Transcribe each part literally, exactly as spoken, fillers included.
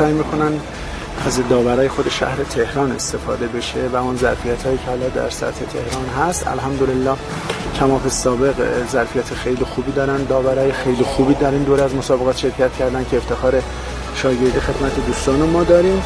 سعی میکنن از داورای خود شهر تهران استفاده بشه و اون ظرفیت‌هایی که حالا در سطح تهران هست الحمدلله کما فی السابق ظرفیت خیلی خوبی دارن، داورای خیلی خوبی در این دوره از مسابقات شرکت کردن که افتخار شاگردی خدمت دوستان ما داریم.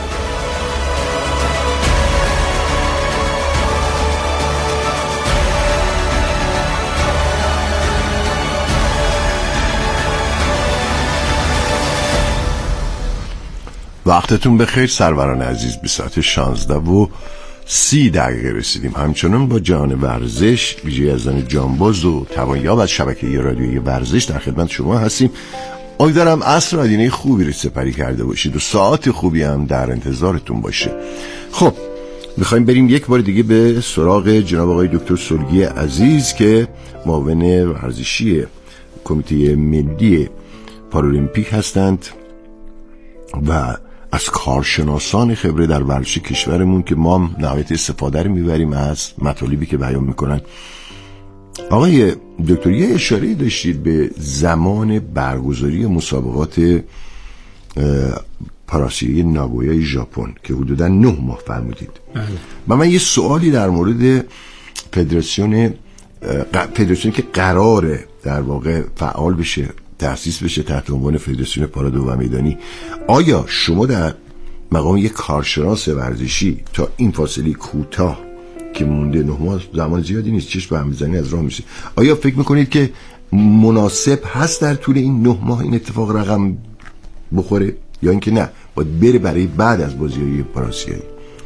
وقتتون بخیر سروران عزیز. به ساعت شانزده و سی دقیقه رسیدیم. همچنان با جهان ورزش ویژه از زن جانباز و توانیاب از شبکه رادیویی ورزش در خدمت شما هستیم. امیدوارم عصر آدینه خوبی رو سپری کرده باشید و ساعت خوبی هم در انتظارتون باشه. خب میخوایم بریم یک بار دیگه به سراغ جناب آقای دکتر سلگی عزیز که معاون ورزشی کمیته ملی پارالیمپیک هستند و از کارشناسان خبره در ورزش کشورمون که ما نهایت استفاده رو میبریم از مطالبی که بیان میکنن. آقای دکتر یه اشاره داشتید به زمان برگزاری مسابقات پاراسیای ناگویای ژاپن که حدودا نه ماه فرمودید. بله. و من یه سوالی در مورد فدراسیون فدراسیونی که قراره در واقع فعال بشه، تأسیس بشه تحت عنوان فدراسیون پارا دو و میدانی، آیا شما در مقام یک کارشناس ورزشی تا این فاصله کوتاه که مونده نه ماه زمان زیادی نیست، چشم به هم میزنی از راه میشه، آیا فکر میکنید که مناسب هست در طول این نه ماه این اتفاق رقم بخوره یا اینکه نه باید بره برای بعد از بازی‌های پاراسیایی؟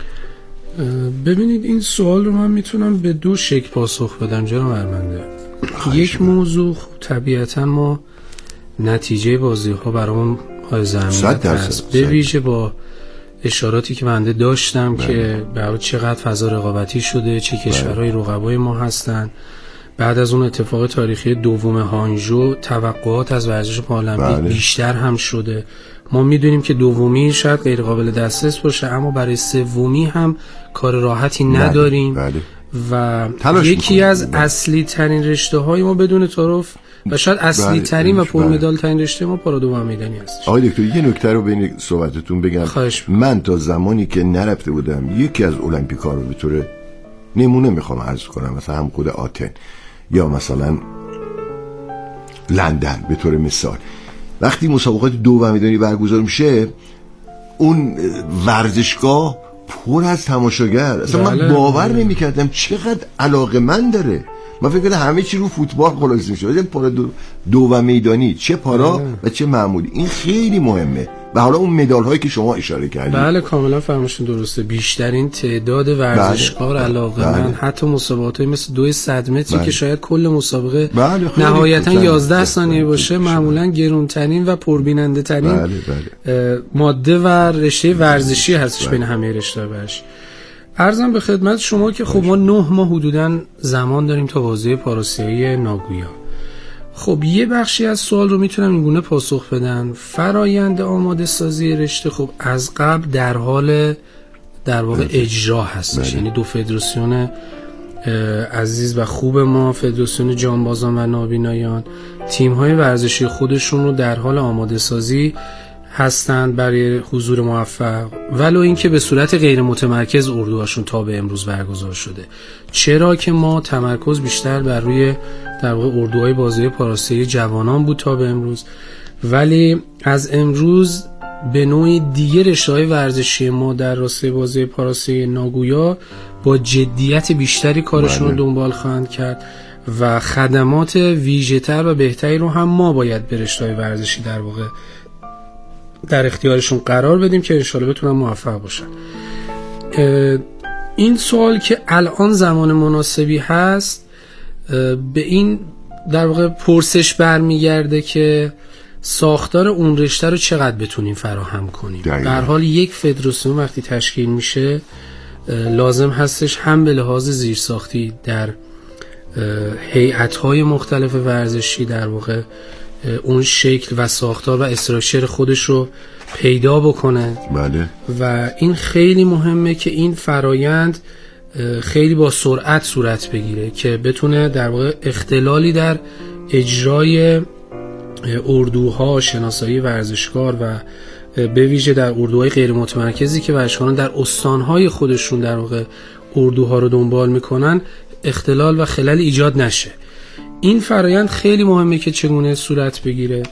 ببینید این سوال رو من میتونم به دو شکل پاسخ بدم جناب ارمنده. یک موضوع طبیعتا ما نتیجه بازی ها برامون حائز اهمیت هست، به ویژه با اشاراتی که بنده داشتم بله. که برای چقدر فضا رقابتی شده، چه کشورهای رقبای ما هستن. بعد از اون اتفاق تاریخی دوم هانژو توقعات از ورزش پارالمپیک بله. بیشتر هم شده. ما میدونیم که دومی شاید غیر قابل دسترس باشه، اما برای سومی هم کار راحتی نداریم بله. بله. و یکی از بله. اصلی ترین رشته های ما بدون تعارف و شاید اصلی ترین و پرمدال ترین رشته ما پارا دو و میدانی هست. آقای دکتر یه نکته رو بین صحبتتون بگم. من تا زمانی که نرفته بودم یکی از المپیکا رو به طور نمونه میخوام عرض کنم، مثلا هم خود آتن یا مثلا لندن به طور مثال، وقتی مسابقات دو و میدانی برگزار میشه اون ورزشگاه پر از تماشاگر، اصلا بله. من باور نمیکردم چقدر علاقه‌مند داره. من فکر کنم همه چی رو فوتبال خلاص میشه، ولی پارا دو, دو و میدانی چه پارا بله. و چه معمولی این خیلی مهمه. و حالا اون مدال هایی که شما اشاره کردید بله کاملا فرمایشتون درسته. بیشترین تعداد ورزشکار بله. علاقه بله. من حتی مسابقاتی مثل دو صد متری بله. که شاید کل مسابقه بله. نهایتا یازده ثانیه باشه معمولا گرونترین و پربیننده ترین بله. بله. ماده و رشته ورزشی هستش بله. بین همه رشته ورزشی. عرضم به خدمت شما که خب ما نه ماه حدوداً زمان داریم تا بازی پاراسیایی ناگویا. خب یه بخشی از سوال رو میتونم اینگونه پاسخ بدم. فرایند آماده سازی رشته خب از قبل در حال در واقع اجرا هستش، یعنی دو فدراسیون عزیز و خوب ما، فدراسیون جانبازان و نابینایان، تیم‌های ورزشی خودشون رو در حال آماده سازی هستند برای حضور موفق، ولو اینکه به صورت غیر متمرکز اردوهاشون تا به امروز برگزار شده. چرا که ما تمرکز بیشتر بر روی در واقع اردوهای بازی پاراسیایی جوانان بود تا به امروز، ولی از امروز به نوعی دیگه رشته‌های ورزشی ما در راستای بازی پاراسیایی ناگویا با جدیت بیشتری کارشون رو دنبال خواهند کرد و خدمات ویژه‌تر و بهتری رو هم ما باید به رشته‌های ورزشی در واقع در اختیارشون قرار بدیم که انشالله بتونن موفق باشن. این سوال که الان زمان مناسبی هست به این در واقع پرسش برمیگرده که ساختار اون رشته رو چقدر بتونیم فراهم کنیم. در حال یک فدراسیون وقتی تشکیل میشه لازم هستش هم به لحاظ زیرساختی در هیئت‌های مختلف ورزشی در واقع اون شکل و ساختار و استراکچر خودش رو پیدا بکنه. بله. و این خیلی مهمه که این فرایند خیلی با سرعت صورت بگیره که بتونه در واقع اختلالی در اجرای اردوها، شناسایی ورزشکار و به ویژه در اردوهای غیر متمرکزی که ورزشکاران در استانهای خودشون در واقع اردوها رو دنبال میکنن اختلال و خلل ایجاد نشه. این فرایند خیلی مهمه که چگونه صورت بگیره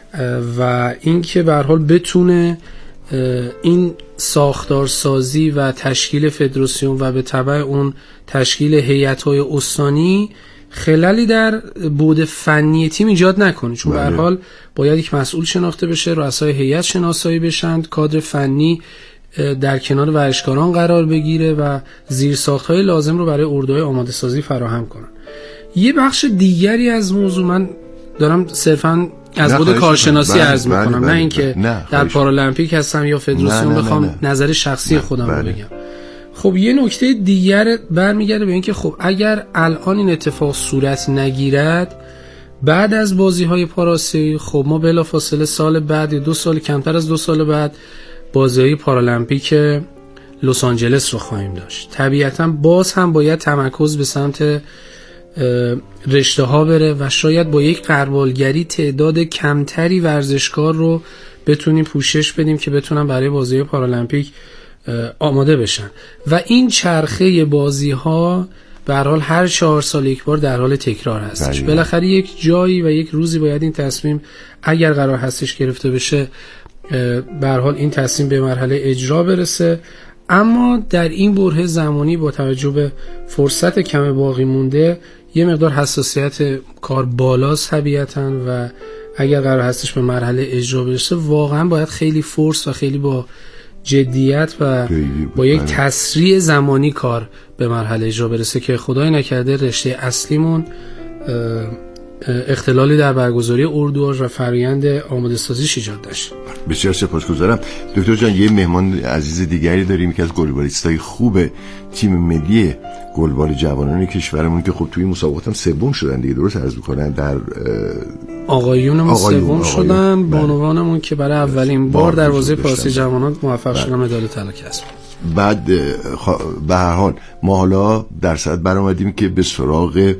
و اینکه به هر حال بتونه این ساختارسازی و تشکیل فدراسیون و به تبع اون تشکیل هیئت‌های استانی خللی در بعد فنی تیم ایجاد نکنه، چون به هر حال باید یک مسئول شناخته بشه، رؤسای هیئت شناسایی بشن، کادر فنی در کنار ورزشکاران قرار بگیره و زیرساخت‌های لازم رو برای اردوهای آماده سازی فراهم کنن. یه بخش دیگری از موضوع من دارم صرفاً از بود کارشناسی عرض میکنم، نه اینکه در پارالمپیک هستم یا فدراسیون بخوام نظر شخصی خودم رو بگم. خب یه نکته دیگر برمیگرده به اینکه خب اگر الان این اتفاق صورت نگیرد بعد از بازی‌های پاراسیایی، خب ما بلافاصله سال بعد یا دو سال کمتر از دو سال بعد بازی‌های پارالمپیک لس آنجلس رو خواهیم داشت. طبیعتاً باز هم باید تمرکز به سمت رشته ها بره و شاید با یک غربالگری تعداد کمتری ورزشکار رو بتونیم پوشش بدیم که بتونن برای بازی پارالمپیک آماده بشن و این چرخه بازی ها به هر حال هر چهار سال یک بار در حال تکرار هستش. بالاخره یک جایی و یک روزی باید این تصمیم اگر قرار هستش گرفته بشه به هر حال این تصمیم به مرحله اجرا برسه. اما در این بره زمانی با توجه به فرصت کم باقی مونده یه مقدار حساسیت کار بالاست طبیعتاً و اگر قرار هستش به مرحله اجرا برسه واقعا باید خیلی فرص و خیلی با جدیت و با یک تسریع زمانی کار به مرحله اجرا برسه که خدای نکرده رشته اصلیمون اختلالی در برگزاری اردوها و فرآیند آماده سازیش ایجاد داشت. بسیار سپاسگزارم دکتر جان. یه مهمان عزیز دیگری داریم که از گلبالیستای خوب تیم ملی گلبال جوانان کشورمون که خب توی مسابقات هم سوم شدن دیگه، درست عرض می‌کنن؟ در آقایونمون سوم شدن، بانوانمون که برای اولین بار در حوزه پاسی جوانان موفق شدن مدال طلا کسب. بعد به هر حال ما حالا در صدد برآمدیم که به سراغ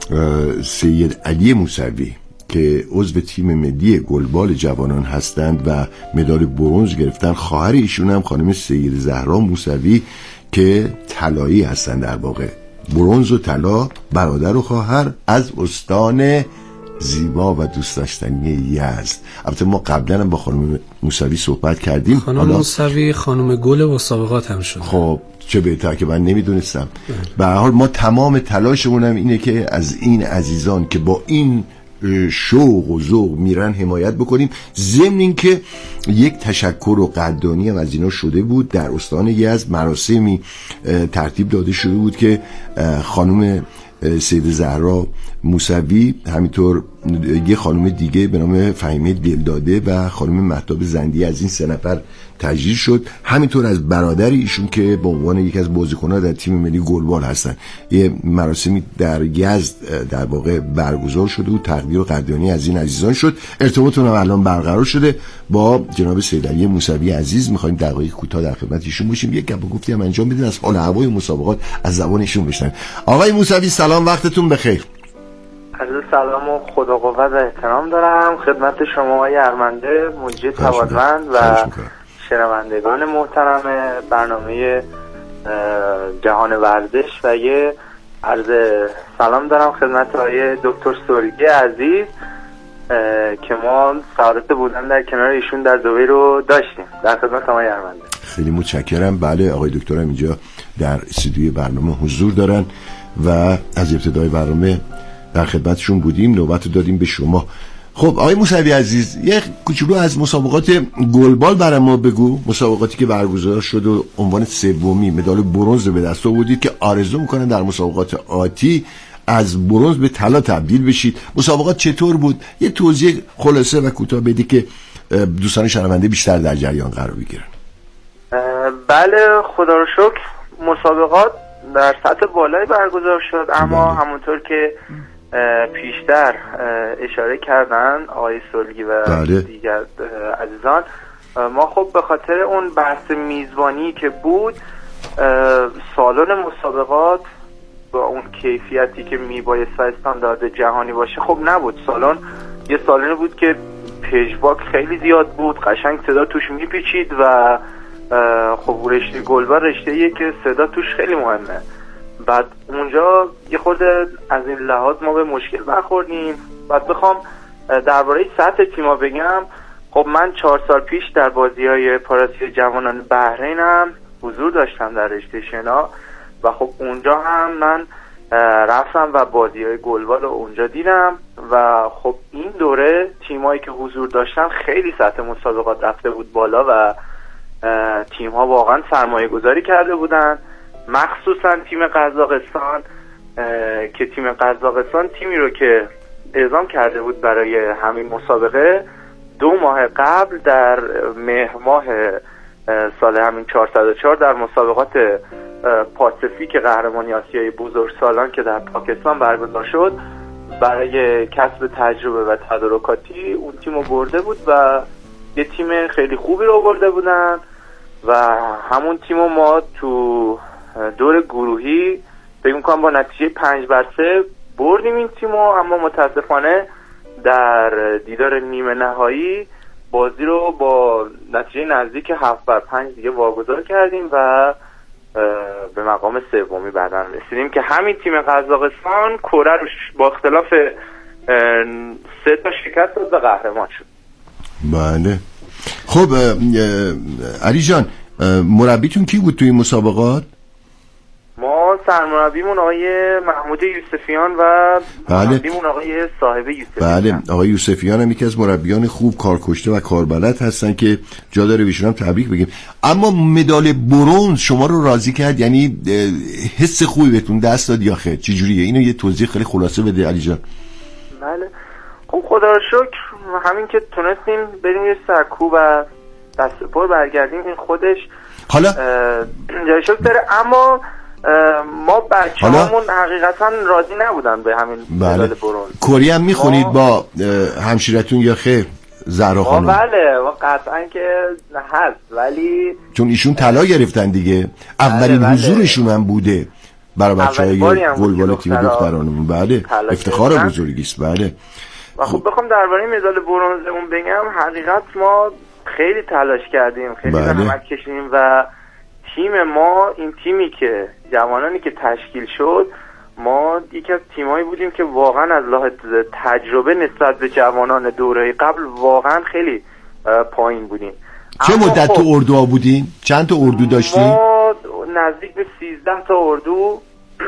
سید علی موسوی که عضو تیم ملی گلبال جوانان هستند و مدال برنز گرفتن. خواهر ایشون هم خانم سید زهرا موسوی که طلایی هستند، در واقع برنز و طلا، برادر و خواهر از استان زیبا و دوست داشتنی یزد. البته ما قبلا هم با خانم موسوی صحبت کردیم. خانم موسوی خانم گل مسابقات هم شد. خب چه بهتر که من نمیدونستم. به هر حال ما تمام تلاشمون هم اینه که از این عزیزان که با این شوق و ذوق میرن حمایت بکنیم. ضمن این که یک تشکر و قدردانی هم از اینا شده بود. در استان یزد مراسمی ترتیب داده شده بود که خانم سید زهرا موسوی، همینطور یه خانم دیگه به نام فهیمه دلداده و خانم مهتاب زندی از این سه نفر تجلیل شد. همینطور از برادر ایشون که به عنوان یکی از بازیکن‌ها در تیم ملی گلبال هستن. یه مراسمی در یزد در واقع برگزار شده و تقدیر و قدردانی از این عزیزان شد. ارتباطمون هم الان برقرار شده با جناب سید علی موسوی عزیز. می‌خوایم دقایق کوتاه در خدمت ایشون باشیم، یک گپ و گفتی هم انجام بدین، از حال هوای مسابقات از زبان ایشون بشنویم. آقای موسوی سلام، وقتتون بخیر. عرض سلام و خدا قوت و احترام دارم خدمت شما آقای ارمنده مجری توانمند و شنوندگان محترم برنامه جهان ورزش و یه عرض سلام دارم خدمت آقای دکتر سورگی عزیز که ما سعادت بودن در کنار ایشون در دبی رو داشتیم. در خدمت آقای ارمنده. خیلی متشکرم. بله آقای دکتر هم اینجا در استودیوی برنامه حضور دارن و از ابتدای برنامه در خدمتشون بودیم، نوبت رو دادیم به شما. خب آقای موسوی عزیز، یه کوچولو از مسابقات گلبال برای ما بگو. مسابقاتی که برگزار شد و عنوان سومی مدال برنز به دست آوردید که آرزو میکنن در مسابقات آتی از برنز به طلا تبدیل بشید. مسابقات چطور بود؟ یه توضیح خلاصه و کوتاه بدی که دوستان شنونده بیشتر در جریان قرار بگیرن. بله خدا رو شکر مسابقات در سطح بالایی برگزار شد، اما همونطور که پیشتر اشاره کردن آقای سولگی و بله. دیگر عزیزان، ما خب به خاطر اون بحث میزبانی که بود سالن مسابقات با اون کیفیتی که میبایست و استاندارد جهانی باشه خب نبود. سالن یه سالن بود که پژواک خیلی زیاد بود، قشنگ صدا توش میپیچید و خب رشته گلبال رشته‌ایه که صدا توش خیلی مهمه. بعد اونجا یه خورده از این لحاظ ما به مشکل برخوردیم. بعد بخوام درباره سطح تیما بگم، خب من چهار سال پیش در بازی‌های پاراسی جوانان بحرینم حضور داشتم در رشته شنا و خب اونجا هم من رفتم و بازی‌های گلبال رو اونجا دیدم و خب این دوره تیمایی که حضور داشتن خیلی سطح مسابقات رفته بود بالا و تیم‌ها واقعا سرمایه گذاری کرده بودن، مخصوصا تیم قزاقستان که تیم قزاقستان تیمی رو که اعزام کرده بود برای همین مسابقه دو ماه قبل در مهر ماه سال همین چهارصد و چهار در مسابقات پاسفیک قهرمانی آسیای بزرگسالان که در پاکستان برگزار شد برای کسب تجربه و تدارکاتی اون تیم رو برده بود و یه تیم خیلی خوبی رو برده بودن و همون تیم رو ما تو دور گروهی فکر می‌کنم با نتیجه پنج بر سه بردیم این تیم رو، اما متاسفانه در دیدار نیمه نهایی بازی رو با نتیجه نزدیک هفت بر پنج دیگه واگذار کردیم و به مقام سومی بعداً رسیدیم که همین تیم قزاقستان کره رو با اختلاف سه تا شکست داد و قهرمان شد. بله. خب علی جان، مربیتون کی بود توی این مسابقات؟ ما سرمربیمون آقای محمود یوسفیان و مربیمون آقای صاحب یوسفیان. بله، آقای یوسفیان هم یکی از مربیان خوب، کارکشته و کاربلد هستن که جا داره بهشون هم تبریک بگیم. اما مدال برنز شما رو راضی کرد؟ یعنی حس خوبی بهتون دست داد یا خیر؟ چه جوریه؟ اینو یه توضیح خیلی خلاصه بده علی جان. بله، خب خدا رو شکر همین که تونستیم بریم یه سرکوب و دست پر برگردیم این خودش حالا جای شکر داره، اما ما بچه همون حقیقتا راضی نبودن به همین مدال برنز. کری هم میخونید ما... با همشیرتون یا خیر زهرا خانم؟ بله قطعا که هست، ولی چون ایشون طلا گرفتن دیگه، اولین بله حضورشون هم بوده برای بچهای گلبال تیم دخترانمون. بله افتخار بزرگی است. بله. و خب بخوام درباره مدال برنزمون بگم، حقیقت ما خیلی تلاش کردیم، خیلی بله. زحمت کشیدیم و تیم ما، این تیمی که جوانانی که تشکیل شد، ما یکی از تیمایی بودیم که واقعا از لحاظ تجربه نسبت به جوانان دوره قبل واقعا خیلی پایین بودیم. چه مدت خب تو اردوها بودین؟ چند تا اردو داشتین؟ ما نزدیک به سیزده تا اردو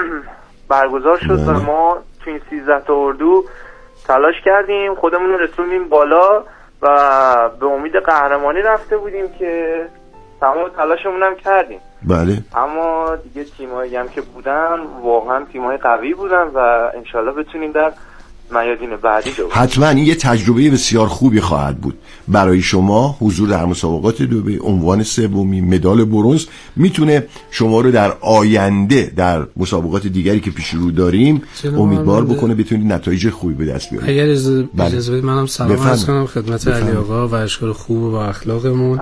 برگزار شد و ما تو این سیزده تا اردو تلاش کردیم، خودمون رو رسوندیم بالا و به امید قهرمانی رفته بودیم که تمام تلاشمون هم کردیم. بله. اما دیگه تیمایی هم که بودن واقعا تیمای قوی بودن و انشالله بتونیم در میادین بعدی جو. حتما این یه تجربه بسیار خوبی خواهد بود برای شما. حضور در مسابقات دبی، عنوان سومی، مدال برنز میتونه شما رو در آینده در مسابقات دیگری که پیش رو داریم امیدوار بکنه بتونید نتایج خوبی به دست بیارید. اگر اجازه بدید منم سلام عرض کنم خدمت علی آقا و اشکال خوب و اخلاقمون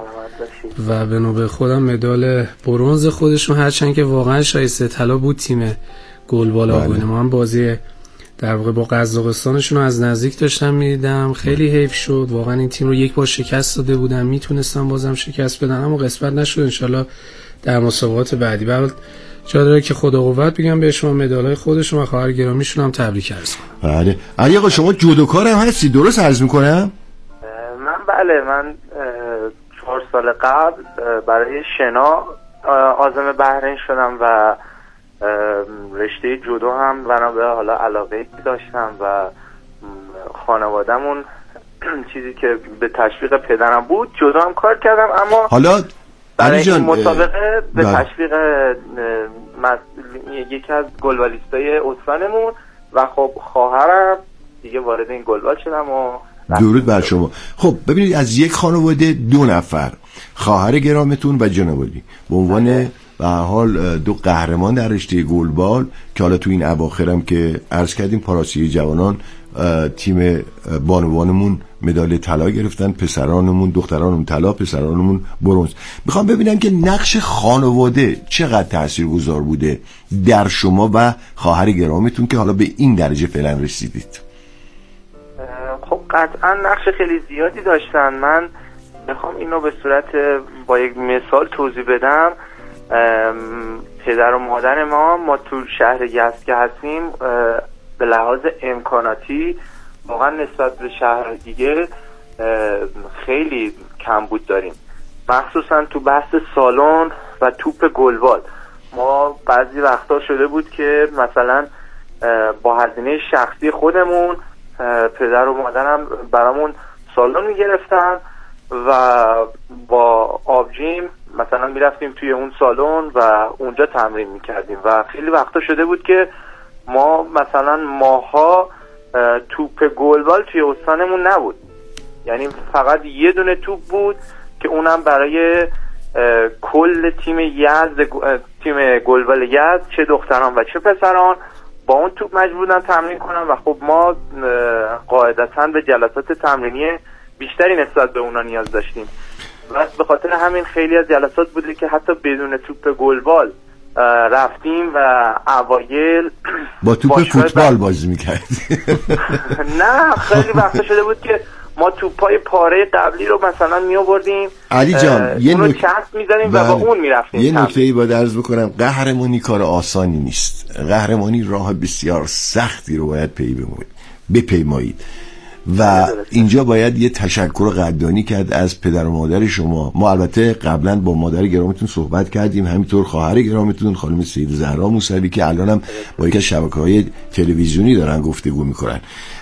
و به نوبه خودم مدال برنز خودشون، هرچند که واقعا شایسته طلا بود تیم گلبال آقایون. ما هم بازی در واقع با قزاقستانشون رو از نزدیک داشتم میدیدم، خیلی حیف شد واقعا. این تیم رو یک بار شکست داده بودن، میتونستم بازم شکست بدن اما قسمت نشد. انشالله در مسابقات بعدی. بعد جا داره که خدا قوت بگم به شما، مدالای خودشون و خواهر گرامیشون هم تبریک عرض کنم. بله. علی آقا شما جودوکار هم هستی درست عرض میکنم؟ من بله، من چهار سال قبل برای شنا عازم بحرین شدم و رشته جودو هم بنا به حالا علاقه داشتم و خانوادهمون چیزی که به تشویق پدرم بود جودو هم کار کردم، اما حالا برای این مسابقه به تشویق یکی از گلبالیستای استانمون و خب خواهرم دیگه وارد این گلبال شدم و درود بر شما. خب ببینید، از یک خانواده دو نفر، خواهر گرامتون و جناب علی، به عنوان به هر حال دو قهرمان در رشته گلبال که حالا تو این اواخرم که عرض کردیم پاراسیه جوانان تیم بانوانمون مدال طلا گرفتن، پسرانمون دخترانمون طلا، پسرانمون برنز. میخوام ببینم که نقش خانواده چقدر تاثیرگذار بوده در شما و خواهر گرامتون که حالا به این درجه فعلا رسیدید. خب قطعا نقش خیلی زیادی داشتن. من بخوام اینو به صورت با یک مثال توضیح بدم، پدر و مادر ما ما تو شهر یزد که هستیم به لحاظ امکاناتی واقعا نسبت به شهر دیگه خیلی کمبود داریم، مخصوصا تو بحث سالن و توپ گلبال. ما بعضی وقتا شده بود که مثلا با هزینه شخصی خودمون پدر و مادرم برامون سالن میگرفتن و با آبجیم مثلا میرفتیم توی اون سالن و اونجا تمرین میکردیم و خیلی وقتا شده بود که ما مثلا ماها توپ گلبال توی استانمون نبود، یعنی فقط یه دونه توپ بود که اونم برای کل تیم یزد، تیم گلبال یزد، چه دختران و چه پسران با اون توپ مجبورن تمرین کنن و خب ما قاعدتاً به جلسات تمرینی بیشتری نسبت به اونا نیاز داشتیم و به خاطر همین خیلی از جلسات بوده که حتی بدون توپ گلبال رفتیم و اوایل با توپ فوتبال بازی میکردیم. نه خیلی وقتا شده بود که ما توپای پاره قبلی رو مثلا می آوردیم علی جان یه نکته کست می‌زدیم و با اون میرفتیم. یه نکته‌ای باید عرض بکنم، قهرمانی کار آسانی نیست، قهرمانی راه بسیار سختی رو باید پی بپیمایید و اینجا باید یه تشکر قدردانی کرد از پدر و مادر شما. ما البته قبلا با مادر گرامیتون صحبت کردیم، همینطور خواهر گرامیتون خانم سید زهرا موسوی که الانم با یک از شبکه‌های تلویزیونی دارن گفتگو میکنن.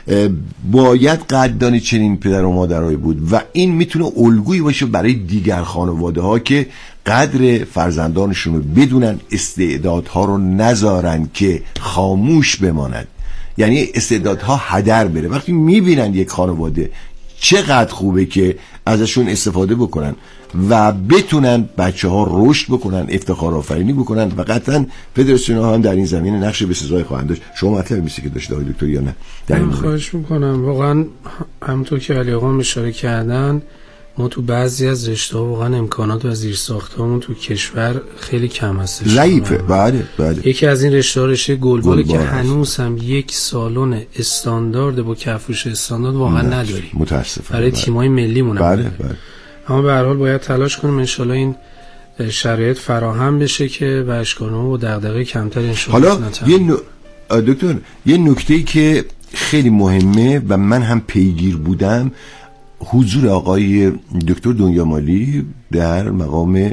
باید قدردانی چنین پدر و مادرای بود و این میتونه الگویی باشه برای دیگر خانواده ها که قدر فرزندانشون رو بدونن، استعدادها رو نذارن که خاموش بماند، یعنی استعدادها هدر بره. وقتی میبینن یک خانواده چقدر خوبه که ازشون استفاده بکنن و بتونن بچه ها رشد بکنن، افتخار آفرینی بکنن و قطعا فدراسیون ها هم در این زمینه نقش بسزای خواهند داشت. شما مطلب میسی که داشته آقای دکتر یا نه؟ من خواهش میکنم. واقعا همونطور که علی آقا اشاره کردن ما تو بعضی از رشته‌ها واقعا امکانات و زیرساختمون تو کشور خیلی کم هستش، ضعیفه. بله بله. یکی از این رشته‌ها رشته گلبال که هنوز هم یک سالن استاندارد با کفوش استاندارد واقعا نداریم متاسفم برای بله. تیم‌های ملیمون. بله بله. اما به هر حال باید تلاش کنیم ان شاءالله این شرایط فراهم بشه که ورزشکارها و دغدغه کمتر ان شاءالله. حالا یه نو... دکتر یه نکته‌ای که خیلی مهمه و من هم پیگیر بودم، حضور آقای دکتر دنیامالی در مقام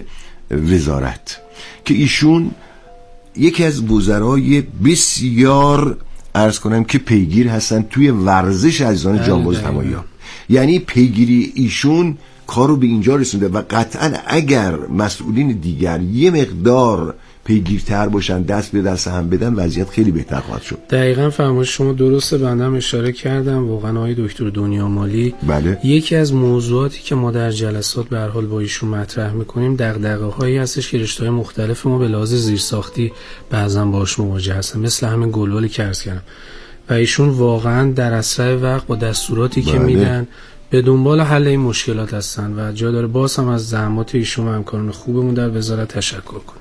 وزارت که ایشون یکی از وزرای بسیار عرض کنم که پیگیر هستن توی ورزش عزیزان جانباز تمایی‌ها، یعنی پیگیری ایشون کارو به اینجا رسونده و قطعا اگر مسئولین دیگر یه مقدار پیگیرتر باشن، دست به دست هم بدن، وضعیت خیلی بهتر خواهد شد. دقیقاً فرمایش شما درسته. بنده هم اشاره کردم واقعا آقای دکتر دنیامالی بله. یکی از موضوعاتی که ما در جلسات به هر حال با ایشون مطرح می‌کنیم دغدغه‌هایی هستش که رشته‌های مختلف ما به لحاظ زیرساختی بعضا باهاش مواجه هستن، مثل همین گلبالی که عرض کردم و ایشون واقعا در اسرع وقت با دستوراتی بله. که میدن به دنبال حل این مشکلات هستن و جا داره باز هم از زحمات ایشون و همکاران خوبمون در وزارت تشکر کنیم.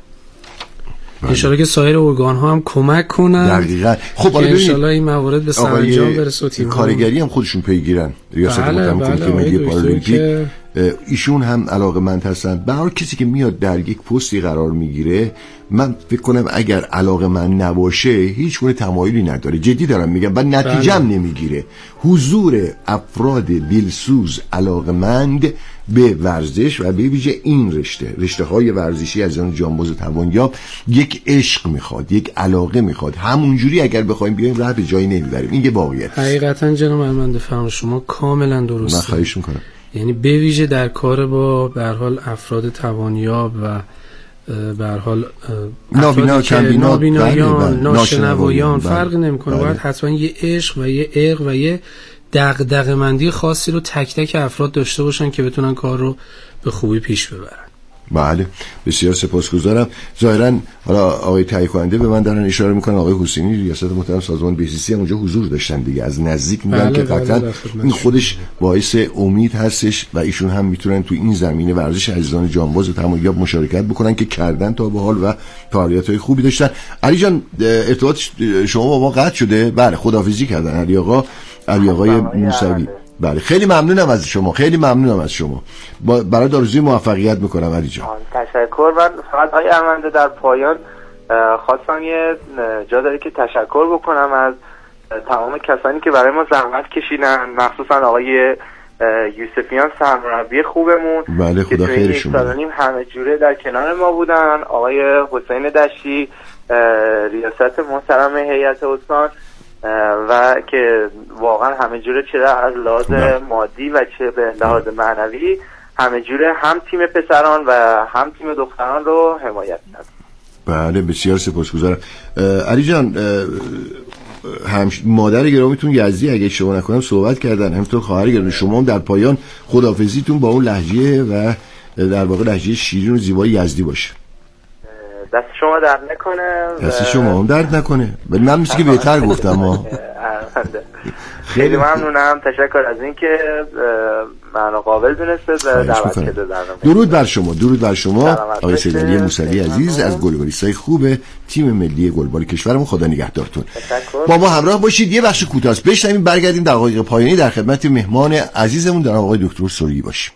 انشالله که سایر ارگان ها هم کمک کنن. دقیقاً. خب انشالله این موارد به سرانجام برسه. تیم کارگری هم خودشون پیگیرن. ریاست مطلقه ملی پارالمپیک ایشون هم علاقه‌مند هستن. به هر کسی که میاد در یک پستی قرار میگیره، من فکر کنم اگر علاقه‌مند نباشه هیچ گونه تمایلی نداره. جدی دارم میگم و نتیجه هم نمیگیره. حضور افراد دلسوز علاقه‌مند به ورزش و به ویژه این رشته رشته های ورزشی از آن جانباز توانیاب یک عشق میخواد، یک علاقه میخواد. همونجوری اگر بخوایم بیایم راه به جایی نمیبریم. این یه واقعیت. حقیقتا جناب ارمنده فرمان شما کاملا درسته. من خواهش میکنم. یعنی به ویژه در کار با به هر حال افراد توانیاب و به هر حال نابینا، کمبینا، نابینایان، ناشنوایان فرقی نمیکنه. باید حتما یه عشق و یه عشق و یه دغدغه‌مندی خاصی رو تک تک افراد داشته باشن که بتونن کار رو به خوبی پیش ببرن. بله بسیار سپاسگزارم. ظاهرا حالا آقای تهیه کننده به من دارن اشاره میکنن آقای حسینی ریاست محترم سازمان بهزیستی هم اونجا حضور داشتن دیگه، از نزدیک میگن که قطعا این خودش باعث امید هستش و ایشون هم میتونن تو این زمینه ورزش عزیزان جانباز تماییاب مشارکت بکنن که کردن تا به حال و فعالیت‌های خوبی داشتن. علی جان ارتباط شما با ما قطع شده؟ بله خداحافظی کردن علی آقا علی آقای موسوی. بله خیلی ممنونم از شما، خیلی ممنونم از شما. برای آرزوی موفقیت میکنم علی جان. تشکر. من فقط آقای ارمنده در پایان خواستم یه جا داره که تشکر بکنم از تمام کسانی که برای ما زحمت کشیدن، مخصوصا آقای یوسفیان سرمربی خوبمون. بله خدا خیرشون بده. سالانیم همه جوره در کنار ما بودن. آقای حسین دشتی ریاست محترم هیئت استان و که واقعا همه جوره چه از لحاظ مادی و چه به لحاظ معنوی همه جوره هم تیم پسران و هم تیم دختران رو حمایت کرد. بله بسیار سپاسگزارم علی جان. هم مادر گرامیتون یزدی اگه شما نکنم صحبت کردن، همینطور خواهر گرامی شما هم در پایان خداحافظیتون با اون لهجه و در واقع لهجه شیرین و زیبای یزدی باشه. دست شما درد نکنه. دست شما هم درد نکنه. من میشه که بهتر گفتم ها. خیلی ممنونم، تشکر از اینکه منو قابل دونستید و دعوت کردید. درود بر شما، درود بر شما آقای سید علی موسوی عزیز از گلبالیستای خوب تیم ملی گلبال کشورمون. خدا نگهدارتون. با ما همراه باشید. یه بخش کوتاه است بشنویم، برگردیم دقایق پایانی در خدمت مهمان عزیزمون در آقای دکتر سرگی باشیم.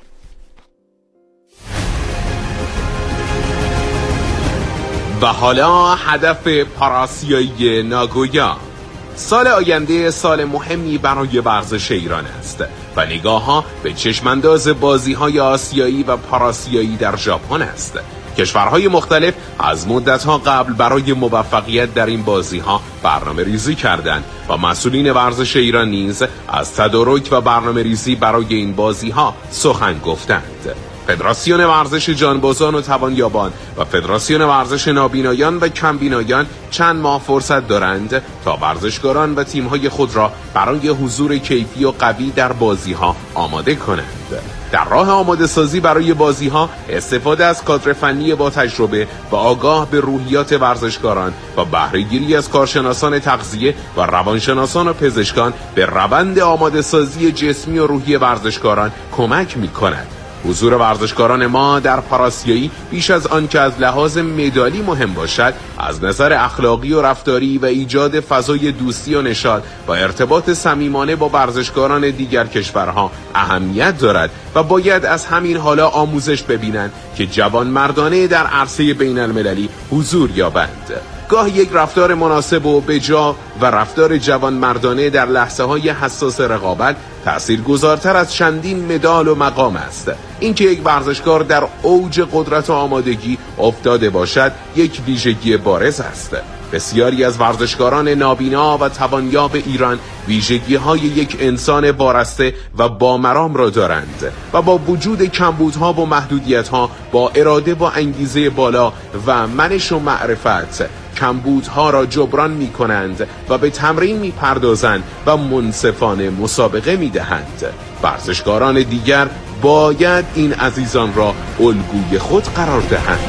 و حالا هدف پاراسیایی ناگویا. سال آینده سال مهمی برای ورزش ایران است و نگاه ها به چشمانداز بازی های آسیایی و پاراسیایی در ژاپن است. کشورهای مختلف از مدتها قبل برای موفقیت در این بازی ها برنامه ریزی کردند و مسئولین ورزش ایران نیز از تدارک و برنامه ریزی برای این بازی ها سخن گفتند. فدراسیون ورزش جانبازان و توانیابان و فدراسیون ورزش نابینایان و کمبینایان چند ماه فرصت دارند تا ورزشکاران و تیم‌های خود را برای حضور کیفی و قوی در بازی‌ها آماده کنند. در راه آماده سازی برای بازی‌ها استفاده از کادر فنی با تجربه و آگاه به روحیات ورزشکاران و بهره‌گیری از کارشناسان تغذیه و روانشناسان و پزشکان به روند آماده سازی جسمی و روحی ورزشکاران کمک می‌کند. حضور ورزشکاران ما در پاراسیایی بیش از آن که از لحاظ مدالی مهم باشد، از نظر اخلاقی و رفتاری و ایجاد فضای دوستی و نشاط و ارتباط صمیمانه با ورزشکاران دیگر کشورها اهمیت دارد و باید از همین حالا آموزش ببینند که جوانمردانه در عرصه بین المللی حضور یابند. گاه یک رفتار مناسب و بجا و رفتار جوانمردانه در لحظه های حساس رقابت تأثیرگذارتر از چندین مدال و مقام است. اینکه یک ورزشکار در اوج قدرت و آمادگی افتاده باشد یک ویژگی بارز است. بسیاری از ورزشکاران نابینا و توانیاب ایران ویژگی‌های یک انسان وارسته و با مرام را دارند و با وجود کمبودها و محدودیت‌ها با اراده و انگیزه بالا و منش و معرفت کمبودها را جبران می‌کنند و به تمرین می‌پردازند و منصفانه مسابقه می‌دهند. ورزشکاران دیگر باید این عزیزان را الگوی خود قرار دهند.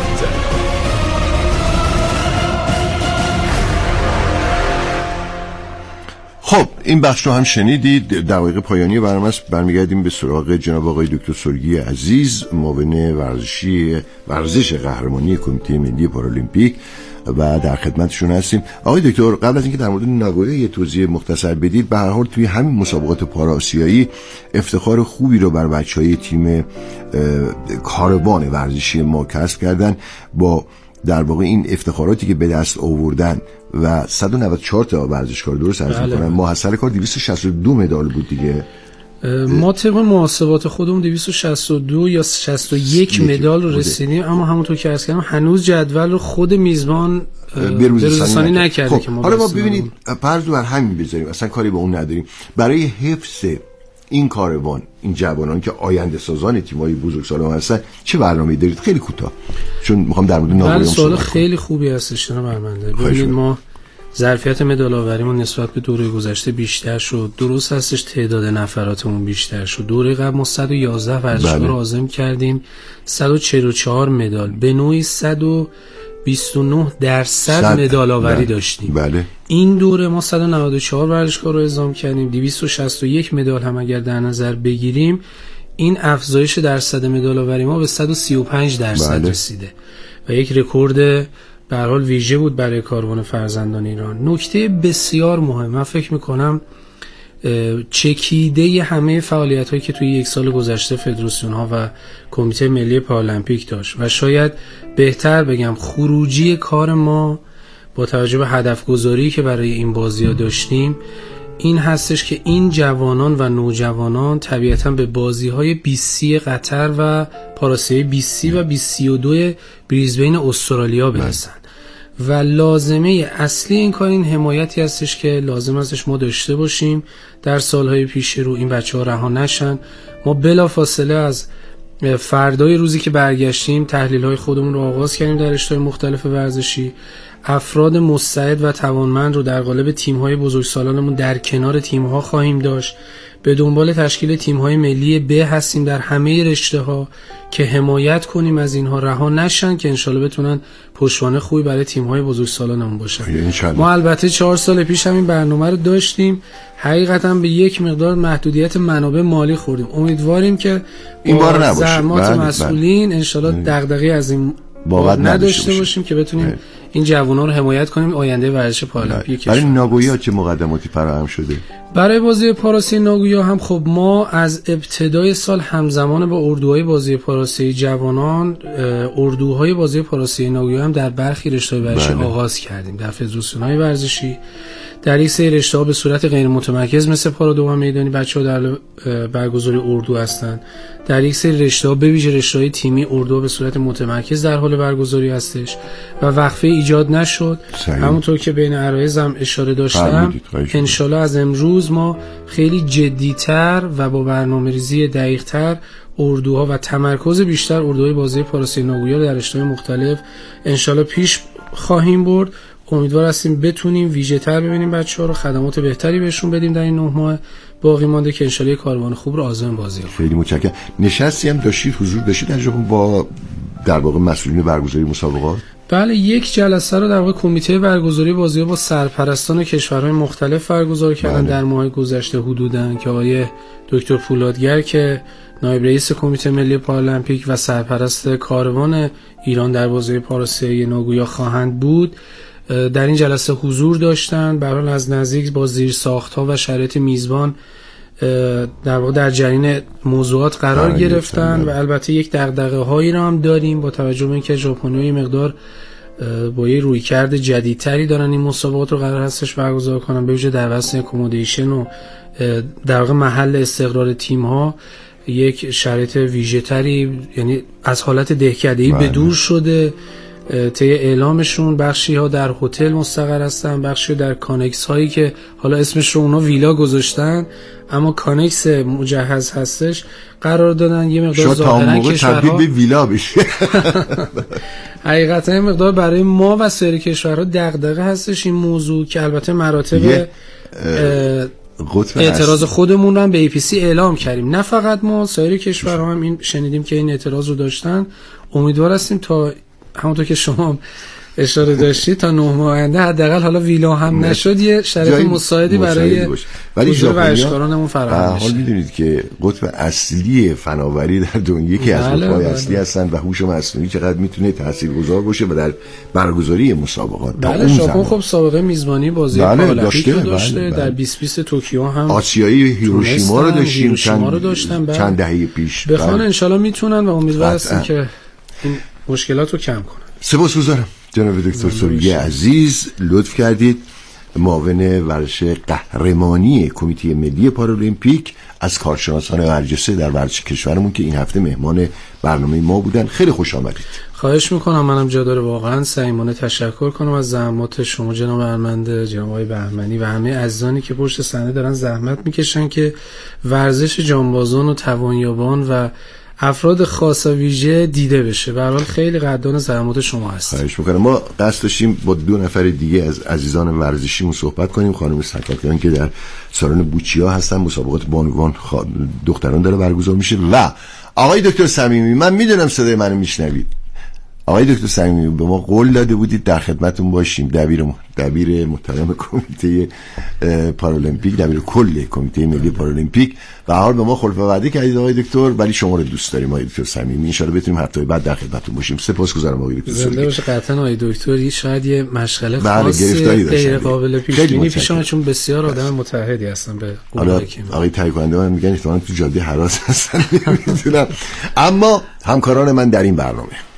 خب این بخش رو هم شنیدید. دقایق پایانی برنامه است. برمیگردیم به سراغ جناب آقای دکتر سرگی عزیز، معاون ورزشی ورزش قهرمانی کمیته ملی پارالیمپیک و در خدمتشون هستیم. آقای دکتر قبل از اینکه در مورد ناگویا یه توضیح مختصر بدید، به هر حال توی همین مسابقات پاراسیایی افتخار خوبی رو بر بچهای تیم کاروان ورزشی ما کسب کردن با در واقع این افتخاراتی که به دست آوردن و صد و نود و چهار تا ورزشکار درست عرض می‌کنم. محصل کار دویست و شصت و دو مدال بود دیگه. ما طبق محاسبات خودمون دویست و شصت و دو یا شصت و یک مدال رو رسیدیم، اما همونطور که عرض کردم هنوز جدول رو خود میزبان بروزرسانی نکرده. خب. که ما حالا ما ببینید فرض بر همین بذاریم، اصلا کاری به اون نداریم، برای حفظ این کاروان، این جوانان که آینده سازان تیم‌های بزرگسالان هستن، چه برنامه‌ای دارید؟ خیلی کوتاه، چون می‌خوام در مورد ناگویا سوال خیلی خوبی هستش جناب برمنده. ببینید ما ظرفیت مدال آوریمون نسبت به دوره گذشته بیشتر شد. درست هستش تعداد نفراتمون بیشتر شد. دوره قبل ما صد و یازده ورزشکار رو عازم کردیم، صد و چهل و چهار مدال، به نوعی صد و بیست و نه درصد مدال آوری داشتیم. بله. این دوره ما صد و نود و چهار ورزشکار رو اعزام کردیم، دویست و شصت و یک مدال هم اگر در نظر بگیریم، این افزایش درصد مدال آوری ما به صد و سی و پنج درصد بله. رسیده و یک رکورد به هر حال ویژه بود برای کاروان فرزندان ایران. نکته بسیار مهم، من فکر میکنم چکیده همه فعالیت هایی که توی یک سال گذشته فدراسیون ها و کمیته ملی پارالمپیک داشت و شاید بهتر بگم خروجی کار ما با توجه به هدف گذاری که برای این بازی ها داشتیم این هستش که این جوانان و نوجوانان طبیعتاً به بازی های بیستی قطر و پاراسیای بیستی و بیست و دو بریزبین استرالیا برسن و لازمه اصلی این کار این حمایتی هستش که لازم هستش ما داشته باشیم در سالهای پیش رو این بچه ها رها نشن. ما بلا فاصله از فردای روزی که برگشتیم تحلیل های خودمون رو آغاز کردیم در رشته‌های مختلف ورزشی. افراد مستعد و توانمند رو در قالب تیم‌های بزرگسالانمون در کنار تیم‌ها خواهیم داشت. به دنبال تشکیل تیم‌های ملی ب هستیم در همه رشته‌ها که حمایت کنیم از اینها رها نشن که انشالله بتونن پشتوانه خوبی برای تیم‌های بزرگسالانمون باشن. ما البته چهار سال پیش هم این برنامه رو داشتیم، حقیقتا به یک مقدار محدودیت منابع مالی خوردیم. امیدواریم که این بار نباشه. زحمات مسئولین انشالله دغدغه‌ای از این بابت نداشته باشیم که بتونیم اه. این جوانان رو حمایت کنیم آینده ورزش پارالمپیک. برای ناگویا چه مقدماتی فراهم شده؟ برای بازی پاراسی ناگویا هم خب ما از ابتدای سال همزمان با اردوهای بازی پاراسی جوانان اردوهای بازی پاراسی ناگویا هم در برخی رشته‌های ورزشی آغاز کردیم در فدراسیون‌های ورزشی. در یک سری رشته‌ها به صورت غیر متمرکز مثل پارادو و میدانی بچه‌ها در برگزاری اردو هستن. در یک سری رشته‌ها به ویژه رشته‌های تیمی اردو به صورت متمرکز در حال برگزاری هستش و وقفه ایجاد نشد. همونطور که بین عرایض هم اشاره داشتم انشالله از امروز ما خیلی جدی‌تر و با برنامه‌ریزی دقیق‌تر اردوها و تمرکز بیشتر اردوهای بازی پاراسی ناگویا در رشته‌های مختلف انشالله پیش خواهیم برد. امیدوار هستیم بتونیم ویژه تر ببینیم بچه‌ها رو، خدمات بهتری بهشون بدیم در این نه ماه باقی مانده که انشالله کاروان خوب رو آزمون بازی کنیم. خیلی متشکرم. نشستی هم داشتید، حضور داشتید در جا با در واقع مسئولین برگزاری مسابقات؟ بله، یک جلسه رو در واقع کمیته برگزاری بازی‌ها با سرپرستان کشورهای مختلف برگزار کردن در ماه گذشته حدوداً که آقای دکتر پولادگر که نایب رئیس کمیته ملی پارالمپیک و سرپرست کاروان ایران در بازی پاراسی ناگویا خواهند بود در این جلسه حضور داشتن. به هر حال از نزدیک با زیرساخت‌ها و شرایط میزبان در واقع در جریان موضوعات قرار گرفتن و البته یک دغدغه‌هایی را هم داریم با توجه به اینکه ژاپنی‌ها مقدار با یه رویکرد جدیدتری دارن این مسابقات رو قرار هستش برگزار کنن، به ویژه در واسه اکومودیشن و در واقع محل استقرار تیم‌ها یک شرایط ویژه‌تری، یعنی از حالت دهکده‌ای به دور شده. طی اعلامشون بخشی ها در هتل مستقر هستن، بخشی در کانکس هایی که حالا اسمش رو اونا ویلا گذاشتن اما کانکس مجهز هستش قرار دادن. یه مقدار ظاهرا کشورها تبدیل به ویلا بشه. حقیقتا یه مقدار برای ما و سایر کشورها دغدغه هستش این موضوع که البته مراتب اعتراض خودمون رو هم به ای پی سی اعلام کردیم. نه فقط ما، سایر کشورها هم این شنیدیم که این اعتراض رو داشتن. امیدوار هستیم تا همونطور که شما اشاره داشتید تا نه ماه آینده حداقل حالا ویلا هم نشد یه شرایط مساعدی برای حضور ورزشکارانمون فراهم بشه. حال میدونید که قطب اصلی فناوری در دنیا یکی از قطب‌های اصلی هستن و هوش مصنوعی چقدر میتونه تاثیرگذار باشه و در برگزاری مسابقات. بله، ژاپن خب سابقه میزبانی بازی پارالمپیک رو داشته. در بیست بیست توکیو هم آسیایی هیروشیما رو داشتیم چند چند دهه پیش. بخوان ان شاءالله میتونن و امیدوار هستیم که این مشکلات رو کم کنن. سپاسگزارم جناب دکتر سوریه عزیز، لطف کردید معاون ورزش قهرمانی کمیته ملی پارالمپیک از کارشناسان ورزش در ورزش کشورمون که این هفته مهمان برنامه ما بودن خیلی خوش آمدید. خواهش میکنم. منم جا داره واقعا صمیمانه تشکر کنم از زحمات شما جناب ارمنده، جناب آقای بهمنی و همه عزیزانی که پشت صحنه دارن زحمت میکشن که ورزش جانبازان و توانیابان و افراد خاص و ویژه دیده بشه. به هر حال خیلی قدردان زحمات شما هستیم. خواهش می‌کنم. ما قصد داشتیم با دو نفر دیگه از عزیزان ورزشیمون صحبت کنیم. خانم سکاکیان که در سالن بوچیا هستن، مسابقات بانوان خ... دختران داره برگزار میشه، و آقای دکتر صمیمی، من میدونم صدای منو میشنوید، آقای دکتر صمیمی به ما قول داده بودید در خدمتتون باشیم، دبیر دبیر محترم کمیته پارالمپیک، دبیر کل کمیته ملی پارالمپیک، و حال به ما خلف وعده کردید آقای دکتر، ولی شما رو دوست داریم آقای دکتر صمیمی، ان شاءالله بتونیم هفته بعد در خدمتتون باشیم. سپاسگزارم آقای دکتر. زنده باشه. قطعا آقای دکتر شاید یه مشغله خاص غیر قابل پیش بینی پیششون، چون بسیار آدم متحدی هستن به قول آقای تهیه کننده من میگن احتمالاً تو جاده هراس هستن نمیدونم. اما همکاران من در این برنامه